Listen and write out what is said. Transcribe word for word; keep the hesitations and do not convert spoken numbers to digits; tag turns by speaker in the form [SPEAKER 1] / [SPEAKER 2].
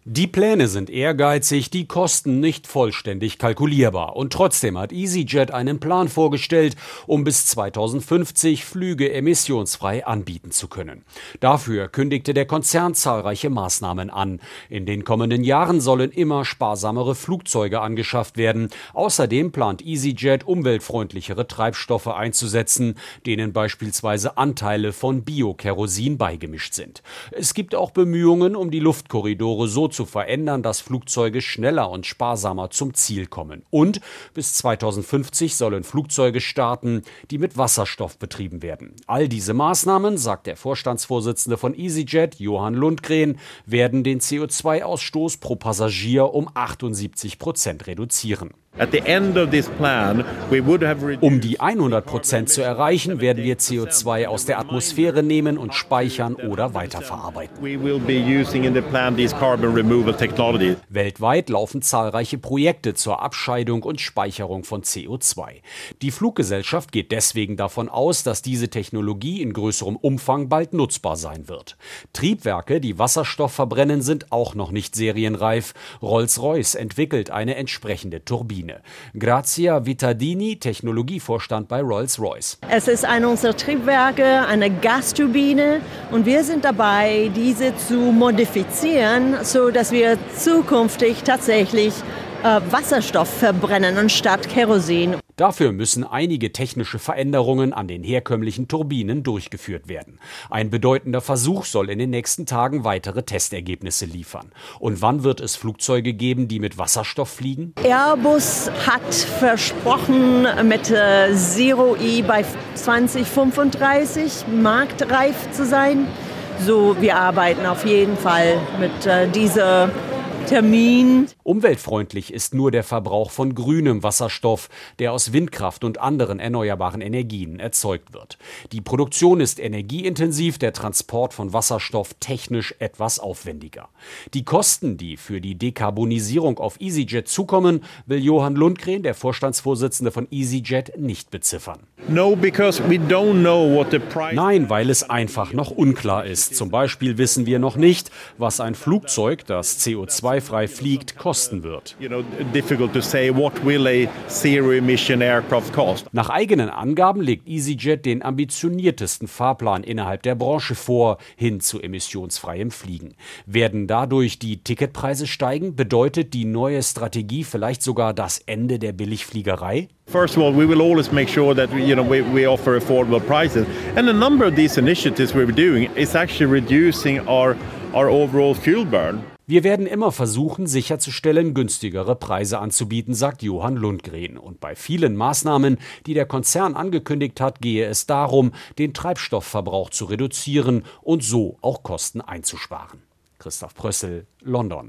[SPEAKER 1] Die Pläne sind ehrgeizig, die Kosten nicht vollständig kalkulierbar. Und trotzdem hat EasyJet einen Plan vorgestellt, um bis zweitausendfünfzig Flüge emissionsfrei anbieten zu können. Dafür kündigte der Konzern zahlreiche Maßnahmen an. In den kommenden Jahren sollen immer sparsamere Flugzeuge angeschafft werden. Außerdem plant EasyJet, umweltfreundlichere Treibstoffe einzusetzen, denen beispielsweise Anteile von Biokerosin beigemischt sind. Es gibt auch Bemühungen, um die Luftkorridore so zu verändern, dass Flugzeuge schneller und sparsamer zum Ziel kommen. Und bis zweitausendfünfzig sollen Flugzeuge starten, die mit Wasserstoff betrieben werden. All diese Maßnahmen, sagt der Vorstandsvorsitzende von EasyJet, Johann Lundgren, werden den C O zwei Ausstoß pro Passagier um achtundsiebzig Prozent reduzieren. Um die hundert Prozent zu erreichen, werden wir C O zwei aus der Atmosphäre nehmen und speichern oder weiterverarbeiten. Weltweit laufen zahlreiche Projekte zur Abscheidung und Speicherung von C O zwei. Die Fluggesellschaft geht deswegen davon aus, dass diese Technologie in größerem Umfang bald nutzbar sein wird. Triebwerke, die Wasserstoff verbrennen, sind auch noch nicht serienreif. Rolls-Royce entwickelt eine entsprechende Turbine. Grazia Vittadini, Technologievorstand bei Rolls-Royce.
[SPEAKER 2] Es ist einer unserer Triebwerke, eine Gasturbine, und wir sind dabei, diese zu modifizieren, so dass wir zukünftig tatsächlich äh, Wasserstoff verbrennen anstatt Kerosin.
[SPEAKER 1] Dafür müssen einige technische Veränderungen an den herkömmlichen Turbinen durchgeführt werden. Ein bedeutender Versuch soll in den nächsten Tagen weitere Testergebnisse liefern. Und wann wird es Flugzeuge geben, die mit Wasserstoff fliegen?
[SPEAKER 2] Airbus hat versprochen, mit äh, Zero E bei zwanzig fünfunddreißig marktreif zu sein. So, wir arbeiten auf jeden Fall mit äh, dieser Termin.
[SPEAKER 1] Umweltfreundlich ist nur der Verbrauch von grünem Wasserstoff, der aus Windkraft und anderen erneuerbaren Energien erzeugt wird. Die Produktion ist energieintensiv, der Transport von Wasserstoff technisch etwas aufwendiger. Die Kosten, die für die Dekarbonisierung auf EasyJet zukommen, will Johann Lundgren, der Vorstandsvorsitzende von EasyJet, nicht beziffern.
[SPEAKER 3] No, because we don't know what the price.
[SPEAKER 1] Nein, weil es einfach noch unklar ist. Zum Beispiel wissen wir noch nicht, was ein Flugzeug, das C O zwei frei fliegt, kosten wird. Nach eigenen Angaben legt EasyJet den ambitioniertesten Fahrplan innerhalb der Branche vor, hin zu emissionsfreiem Fliegen. Werden dadurch die Ticketpreise steigen? Bedeutet die neue Strategie vielleicht sogar das Ende der Billigfliegerei?
[SPEAKER 3] First of all, we will always make sure that we, you know, we, we offer affordable prices. And a number of these initiatives we're doing is actually reducing our, our overall fuel burn.
[SPEAKER 1] Wir werden immer versuchen, sicherzustellen, günstigere Preise anzubieten, sagt Johann Lundgren. Und bei vielen Maßnahmen, die der Konzern angekündigt hat, gehe es darum, den Treibstoffverbrauch zu reduzieren und so auch Kosten einzusparen. Christoph Prössel, London.